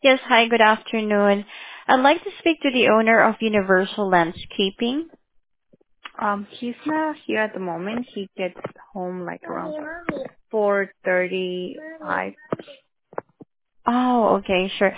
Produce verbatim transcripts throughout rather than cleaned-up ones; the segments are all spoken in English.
Yes, hi, good afternoon. I'd like to speak to the owner of Universal Landscaping. Um, he's not here at the moment. He gets home like around four thirty-five. Oh, okay, sure.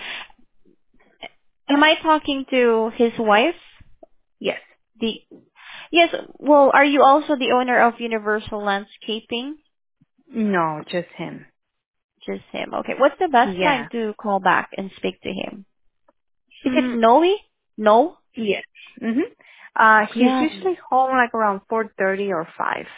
Am I talking to his wife? Yes. The Yes, well, are you also the owner of Universal Landscaping? No, just him. Just him. Okay. What's the best time Yeah. to call back and speak to him? Is it Mm, Noe? No? yes. Mhm. Uh, he's Yeah. usually home like around four thirty or five.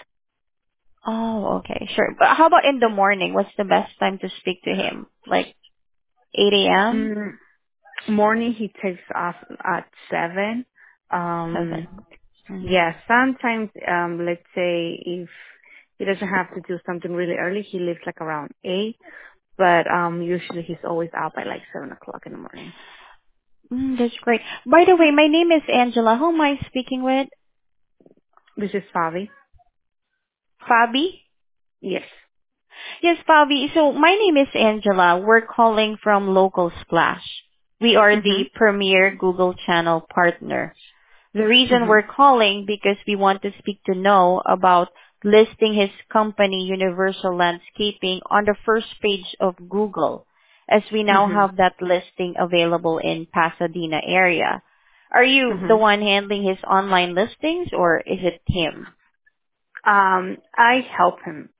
Oh, okay, sure. But how about in the morning? What's the best time to speak to him? Like eight a m? Mm, morning he takes off at seven. Um, seven. Mm-hmm. yeah. Sometimes, um, let's say if he doesn't have to do something really early, he leaves like around eight. But um, usually he's always out by like seven o'clock in the morning. Mm, that's great. By the way, my name is Angela. Who am I speaking with? This is Fabi. Fabi? Yes. Yes, Fabi. So my name is Angela. We're calling from Local Splash. We are the Mhm. premier Google channel partner. The reason Mhm. we're calling because we want to speak to know about listing his company Universal Landscaping on the first page of Google, as we now Mhm. have that listing available in Pasadena area. Are you the Mhm. one handling his online listings or is it him? Um, I help him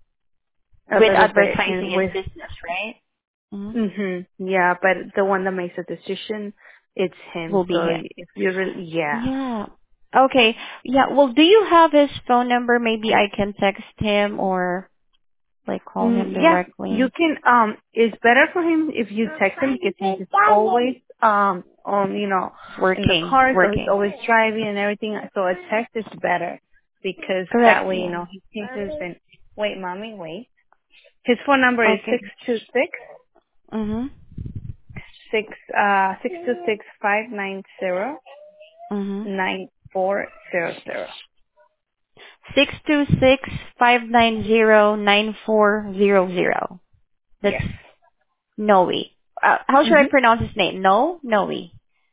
a With little bit, advertising and his with business, right? Hmm. mhm. Yeah, but the one that makes the decision, it's him. Will be So him. if you really, yeah. Yeah. Okay. Yeah. Well, do you have his phone number? Maybe I can text him or like call Mm, him yeah, you directly. can. Um, it's better for him if you text him because he's always um on, you know, in the Working. car, so he's Working. always driving and everything. So a text is better because Correct. that way, you Yeah. know, he thinks and wait, mommy, wait. His phone number is Okay. six two six Mhm. six uh six two six five nine zero Mhm. nine four zero zero. Six two six five nine zero nine four zero zero. That's Yes. Noe. Uh, how should I Mhm. pronounce his name? No. Noe.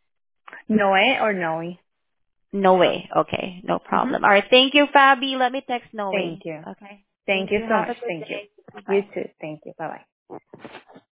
Noe or Noe. Noe. Okay. No Mhm. problem. All right. Thank you, Fabi. Let me text Noe. Thank you. Okay. Thank Thank you you. so Have much. a good Thank you. day. You Bye. too. Thank you. Bye bye.